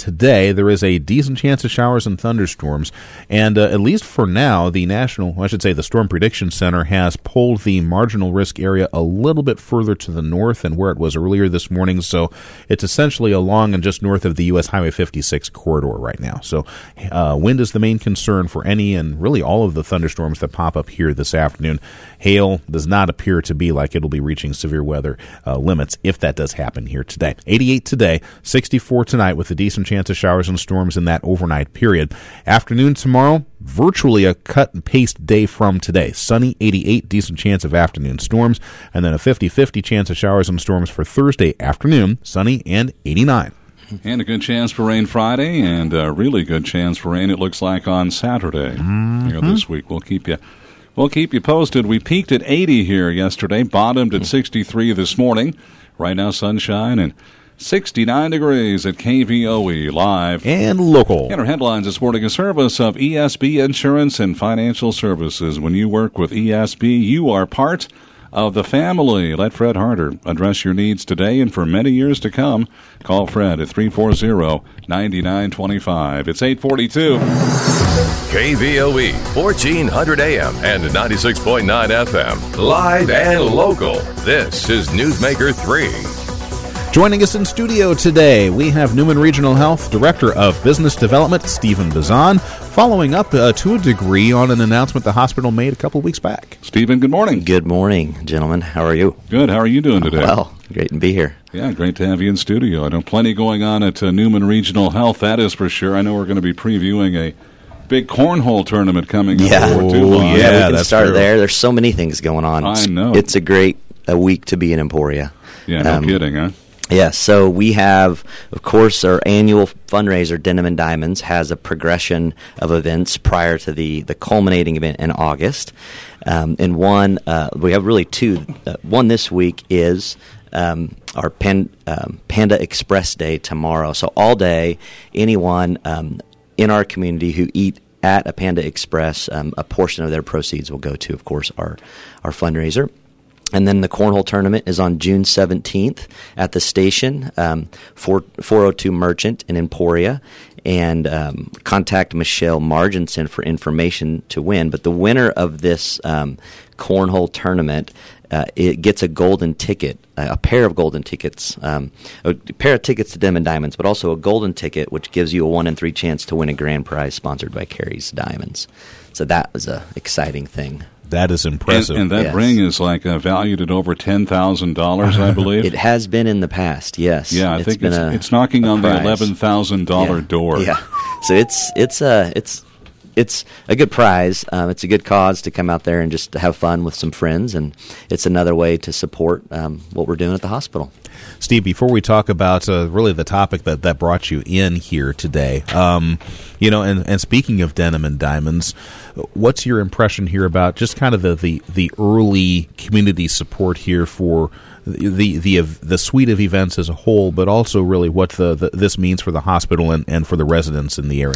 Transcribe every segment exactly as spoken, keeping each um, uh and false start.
today, there is a decent chance of showers and thunderstorms. And uh, at least for now, the National, I should say the Storm Prediction Center has pulled the marginal risk area a little bit further to the north than where it was earlier this morning. So it's essentially along and just north of the U S Highway fifty-six corridor right now. So uh, wind is the main concern for any and really all of the thunderstorms that pop up here this afternoon. Hail does not appear to be like it'll be reaching severe weather uh, limits if that does happen here today. eighty-eight today, sixty-four tonight with a decent chance of showers and storms in that overnight period. Afternoon tomorrow, virtually a cut and paste day from today. Sunny, eighty-eight, decent chance of afternoon storms, and then a fifty-fifty chance of showers and storms for Thursday afternoon, sunny and eighty-nine. And a good chance for rain Friday, and a really good chance for rain, it looks like, on Saturday. Mm-hmm. Here this week. We'll keep you we'll keep you posted. We peaked at eighty here yesterday, bottomed at sixty-three this morning. Right now, sunshine and sixty-nine degrees at K V O E live and local. And our headlines this morning: a service of E S B Insurance and Financial Services. When you work with E S B, you are part of the family. Let Fred Harder address your needs today and for many years to come. Call Fred at three four zero, nine nine two five. It's eight forty-two. K V O E, fourteen hundred A M and ninety-six point nine F M. Live and local. This is Newsmaker three. Joining us in studio today, we have Newman Regional Health Director of Business Development, Stephen Bazan, following up uh, to a degree on an announcement the hospital made a couple of weeks back. Stephen, good morning. Good morning, gentlemen. How are you? Good. How are you doing today? Well, great to be here. Yeah, great to have you in studio. I know plenty going on at uh, Newman Regional Health, that is for sure. I know we're going to be previewing a big cornhole tournament coming up. Yeah, before too long. yeah, Yeah, we can that's start true. there. There's so many things going on. I know. It's a great a week to be in Emporia. Yeah, no Um, kidding, huh? Yeah, so we have, of course, our annual fundraiser, Denim and Diamonds, has a progression of events prior to the, the culminating event in August. Um, and one, uh, we have really two. Uh, one this week is um, our Pan, um, Panda Express Day tomorrow. So all day, anyone um, in our community who eat at a Panda Express, um, a portion of their proceeds will go to, of course, our, our fundraiser. And then the Cornhole Tournament is on June seventeenth at the station, um, four oh two Merchant in Emporia. And um, contact Michelle Marginson for information to win. But the winner of this um, Cornhole Tournament, uh, it gets a golden ticket, a pair of golden tickets, um, a pair of tickets to Denim and Diamonds, but also a golden ticket, which gives you a one in three chance to win a grand prize sponsored by Carrie's Diamonds. So that was an exciting thing. That is impressive. And, and that Yes. ring is like uh, valued at over ten thousand dollars, I believe. It has been in the past, yes. Yeah, I It's think been it's, a- it's knocking a on the prize. eleven thousand dollars Yeah. door. Yeah, so it's it's a it's it's a good prize. Um, it's a good cause to come out there and just to have fun with some friends, and it's another way to support um, what we're doing at the hospital. Steve, before we talk about uh, really the topic that, that brought you in here today, um, you know, and, and speaking of Denim and Diamonds, what's your impression here about just kind of the, the, the early community support here for the the the suite of events as a whole, but also really what the, the this means for the hospital and, and for the residents in the area?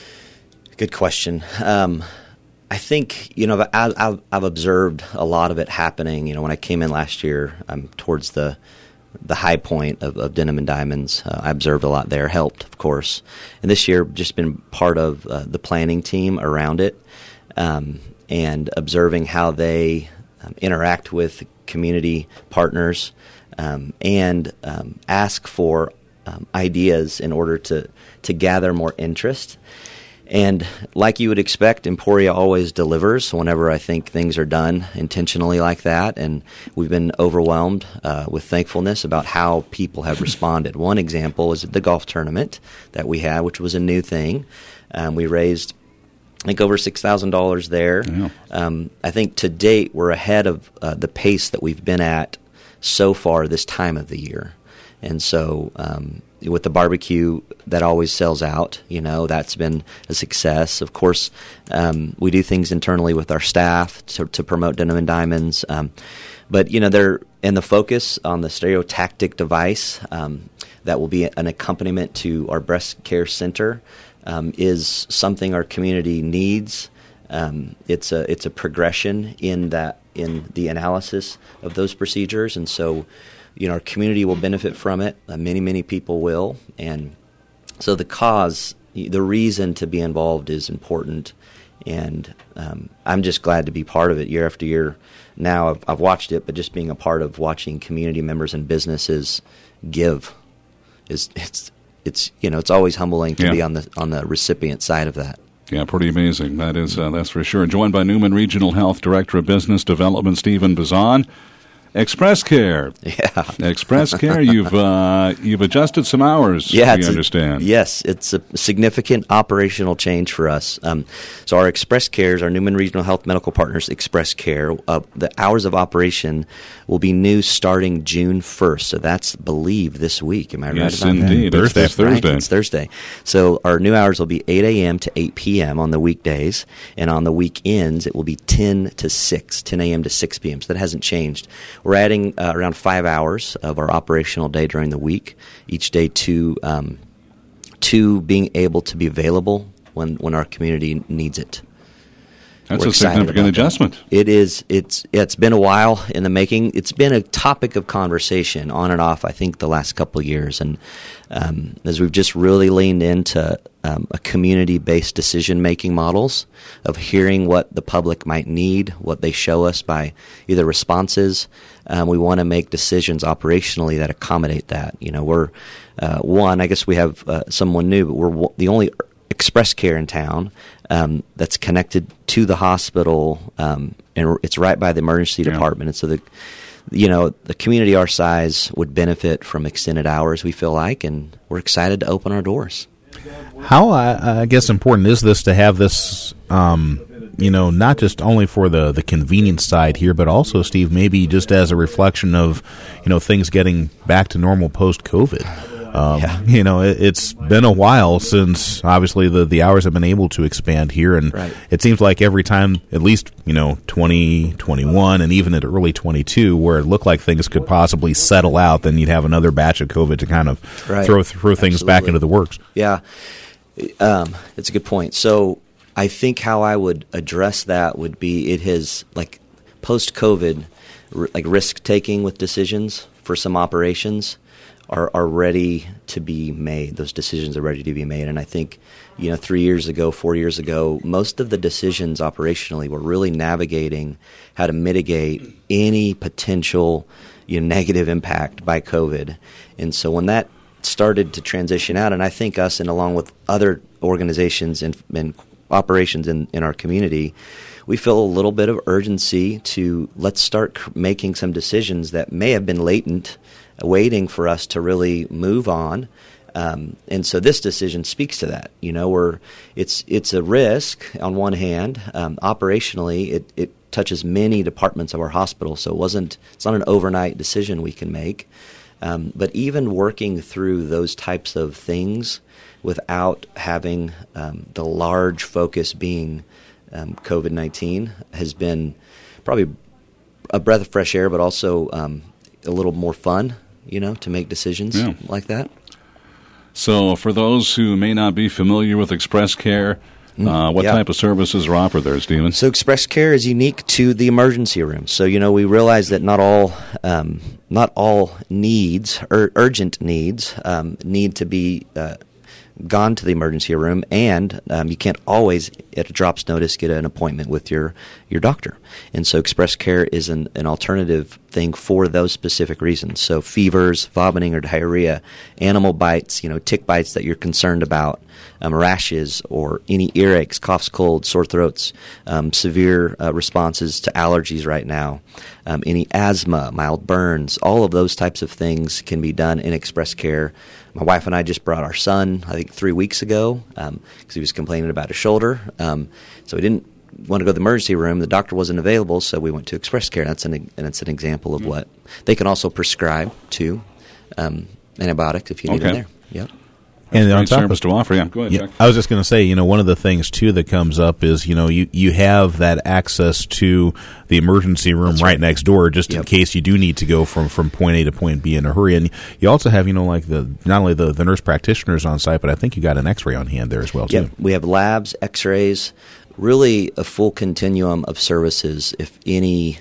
Good question. Um, I think, you know, I, I've, I've observed a lot of it happening. You know, when I came in last year, um, towards the the high point of, of Denim and Diamonds, uh, I observed a lot there, helped, of course. And this year, just been part of uh, the planning team around it, um, and observing how they um, interact with community partners, um, and um, ask for um, ideas in order to, to gather more interest. And like you would expect, Emporia always delivers whenever I think things are done intentionally like that. And we've been overwhelmed uh, with thankfulness about how people have responded. One example was the golf tournament that we had, which was a new thing. Um, we raised, I think, over six thousand dollars there. Yeah. Um, I think to date we're ahead of uh, the pace that we've been at so far this time of the year. And so um, with the barbecue, that always sells out. You know, that's been a success. Of course, um, we do things internally with our staff to, to promote Denim and Diamonds. Um, but, you know, they're in the focus on the stereotactic device um, that will be an accompaniment to our breast care center um, is something our community needs. Um, it's a it's a progression in that in the analysis of those procedures, and so, you know, our community will benefit from it. Uh, many, many people will. And So the cause, the reason to be involved is important, and um, I'm just glad to be part of it year after year. Now I've, I've watched it, but just being a part of watching community members and businesses give is it's it's you know it's always humbling to yeah. be on the on the recipient side of that. Yeah, pretty amazing. That is uh, that's for sure. Joined by Newman Regional Health Director of Business Development Stephen Bazan. Express Care. Yeah. Express Care, you've uh, you've adjusted some hours, yeah, we understand. A, yes, it's a significant operational change for us. Um, so our Express Cares, our Newman Regional Health Medical Partners Express Care, uh, the hours of operation will be new starting June first. So that's, believe, this week. Am I yes, right about indeed. that? Thursday. It's Thursday. Right? It's Thursday. So our new hours will be eight a.m. to eight p.m. on the weekdays, and on the weekends it will be ten to six, ten a.m. to six p.m. So that hasn't changed. We're adding uh, around five hours of our operational day during the week, each day to um, to being able to be available when, when our community needs it. That's We're a significant adjustment. That. It is. It's it's been a while in the making. It's been a topic of conversation on and off, I think, the last couple of years. And um, as we've just really leaned into um, a community-based decision-making models of hearing what the public might need, what they show us by either responses. Um, we want to make decisions operationally that accommodate that. You know, we're uh, one. I guess we have uh, someone new, but we're w- the only Express Care in town um, that's connected to the hospital, um, and it's right by the emergency yeah. department. And so the, you know, the community our size would benefit from extended hours, we feel like, and we're excited to open our doors. How, I, I guess, important is this to have this, um, you know, not just only for the, the convenience side here, but also, Steve, maybe just as a reflection of, you know, things getting back to normal post-COVID. Um, yeah. You know, it, it's been a while since, obviously, the, the hours have been able to expand here, and right. it seems like every time, at least, you know, twenty twenty-one and even at early twenty-two, where it looked like things could possibly settle out, then you'd have another batch of COVID to kind of right. throw throw things Absolutely. back into the works. Yeah, um, it's a good point. So I think how I would address that would be it has, like, post-COVID, r- like risk-taking with decisions for some operations are, are ready to be made. Those decisions are ready to be made. And I think, you know, three years ago, four years ago, most of the decisions operationally were really navigating how to mitigate any potential, you know, negative impact by COVID. And so when that started to transition out, and I think us and along with other organizations and, and operations in, in our community, we feel a little bit of urgency to let's start making some decisions that may have been latent, waiting for us to really move on. Um, and so this decision speaks to that. You know, we're it's it's a risk on one hand. Um, operationally, it, it touches many departments of our hospital, so it wasn't it's not an overnight decision we can make. Um, but even working through those types of things without having um, the large focus being um, COVID nineteen has been probably a breath of fresh air, but also um, a little more fun, you know, to make decisions yeah. like that. So for those who may not be familiar with Express Care, uh, what yeah. type of services are offered there, Stephen? So Express Care is unique to the emergency room. So, you know, we realize that not all um, not all needs, ur- urgent needs, um, need to be uh, gone to the emergency room, and um, you can't always, at a drop's notice, get an appointment with your, your doctor. And so Express Care is an, an alternative thing for those specific reasons. So fevers, vomiting or diarrhea, animal bites, you know, tick bites that you're concerned about, um, rashes, or any earaches, coughs, colds, sore throats, um, severe uh, responses to allergies right now, um, any asthma, mild burns, all of those types of things can be done in Express Care. My wife and I just brought our son, I think, three weeks ago because um, he was complaining about his shoulder. Um, so we didn't want to go to the emergency room. The doctor wasn't available, so we went to Express Care. That's an, and it's an example of what they can also prescribe to um, antibiotics if you need okay. them there. Yep. And on Great top service of, to offer. Yeah, go ahead, yeah, Chuck. I was just going to say, you know, one of the things too that comes up is, you know, you, you have that access to the emergency room right, right next door, just yep. in case you do need to go from, from point A to point B in a hurry. And you also have, you know, like the not only the, the nurse practitioners on site, but I think you got an X-ray on hand there as well too. Yep, we have labs, X-rays, really a full continuum of services. If any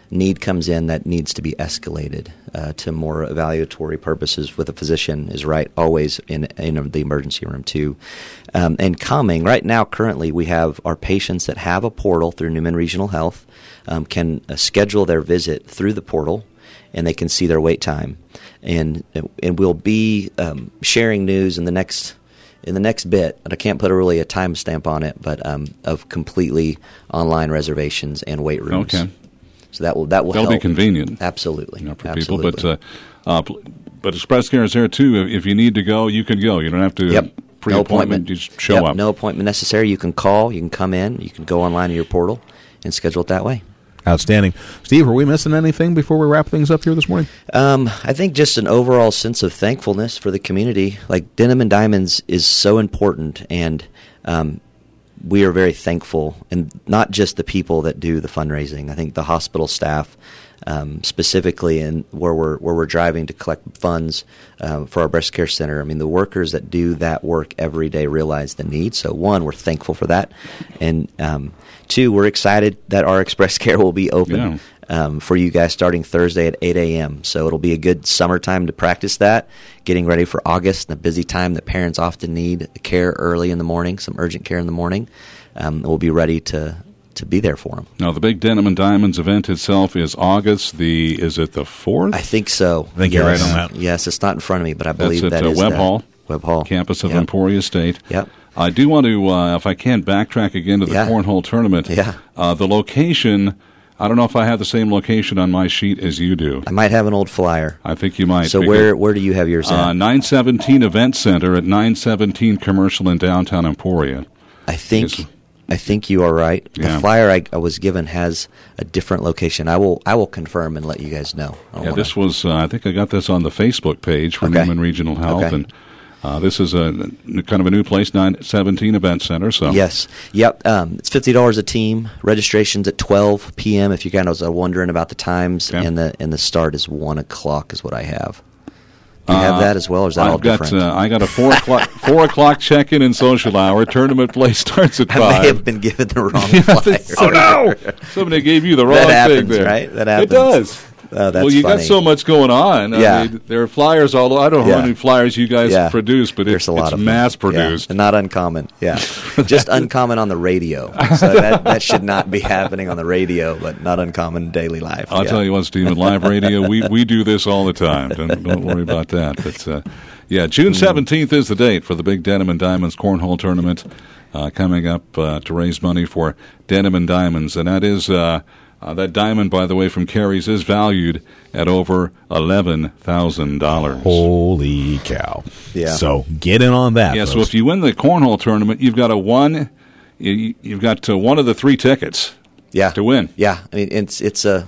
need comes in that needs to be escalated uh, to more evaluatory purposes with a physician is right always in, in the emergency room too. Um, and coming, right now currently we have our patients that have a portal through Newman Regional Health um, can uh, schedule their visit through the portal, and they can see their wait time. And and we'll be um, sharing news in the next in the next bit, and I can't put a really a timestamp on it, but um, of completely online reservations and wait rooms. Okay. So that will that will That'll help. be convenient. Absolutely. You know, for Absolutely. people. But uh, uh, but Express Care is there too. If you need to go, you can go. You don't have to Yep. pre-appointment. You just show Yep, up. No appointment necessary. You can call. You can come in. You can go online to your portal and schedule it that way. Outstanding. Steve, are we missing anything before we wrap things up here this morning? Um, I think just an overall sense of thankfulness for the community. Like Denim and Diamonds is so important, and um, we are very thankful, and not just the people that do the fundraising. I think the hospital staff, um, specifically, and where we're where we're driving to collect funds um, for our breast care center. I mean, the workers that do that work every day realize the need. So, one, we're thankful for that, and um, two, we're excited that our Express Care will be open. Yeah. Um, for you guys starting Thursday at eight a.m. So it'll be a good summertime to practice that, getting ready for August, the busy time that parents often need care early in the morning, some urgent care in the morning. Um, we'll be ready to, to be there for them. Now, the big Denim and Diamonds event itself is August the, is it the fourth? I think so. I think yes. you're right on that. Yes, it's not in front of me, but I believe That's at that uh, is Webb that. Hall. Webb Hall. Campus of Yep. Emporia State. Yep. I do want to, uh, if I can, backtrack again to the Yeah. cornhole tournament. Yeah. Uh, the location, I don't know if I have the same location on my sheet as you do. I might have an old flyer. I think you might. So because, where where do you have yours at? Uh, nine seventeen Event Center at nine seventeen Commercial in downtown Emporia. I think Yes. I think you are right. Yeah. The flyer I, I was given has a different location. I will I will confirm and let you guys know. I Yeah, wanna- this was, uh, I think I got this on the Facebook page for Okay. Newman Regional Health. Okay. And uh, this is a n- kind of a new place, nine seventeen Event Center. So Yes. Yep. Um, it's fifty dollars a team. Registration's at twelve p.m. If you kind of are wondering about the times, Okay. and the and the start is one o'clock is what I have. Do you have Uh, that as well, or is that all I've got, different? uh, I got a four o'clock four o'clock check-in and social hour. Tournament play starts at I may five. have been given the wrong flyer. Oh no! Somebody gave you the wrong That thing happens, there. right? That It happens. does. Oh, that's well, you funny. got so much going on. I Yeah. mean, there are flyers all. I don't know Yeah. how many flyers you guys Yeah. produce, but There's it's, a lot it's of them. mass Yeah. produced. And not uncommon. Yeah, just uncommon on the radio. So that that should not be happening on the radio, but not uncommon in daily life. I'll yeah. tell you what, Stephen, live radio, we, we do this all the time. Don't, don't worry about that. But uh, yeah, June seventeenth is the date for the big Denim and Diamonds Cornhole Tournament uh, coming up uh, to raise money for Denim and Diamonds. And that is, uh, uh, that diamond, by the way, from Carey's is valued at over eleven thousand dollars. Holy cow. Yeah. So get in on that. Yeah, so folks. if you win the cornhole tournament, you've got a one. You, you've got uh, one of the three tickets yeah. to win. Yeah, I mean it's it's a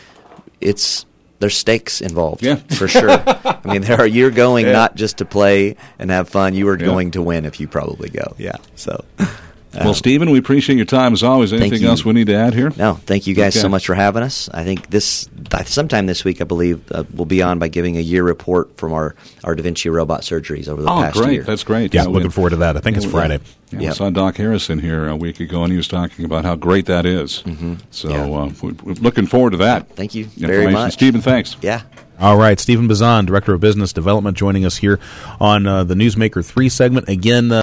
it's there's stakes involved. Yeah. for sure. I mean there are you're going Yeah. not just to play and have fun. You are Yeah. going to win if you probably go. Yeah. So. Well, Stephen, we appreciate your time as always. Anything you. else we need to add here? No, thank you guys Okay. so much for having us. I think this sometime this week, I believe, uh, we'll be on by giving a year report from our, our Da Vinci robot surgeries over the Oh, past great. year. That's great. yeah, we- looking forward to that. I think it's Yeah. Friday. Yeah, we Yep. saw Doc Harrison here a week ago, and he was talking about how great that is. Mm-hmm. So Yeah. uh, we- we're looking forward to that. Thank you Information. very much. Stephen, thanks. Yeah. All right, Stephen Bazan, Director of Business Development, joining us here on uh, the Newsmaker three segment. Again, uh,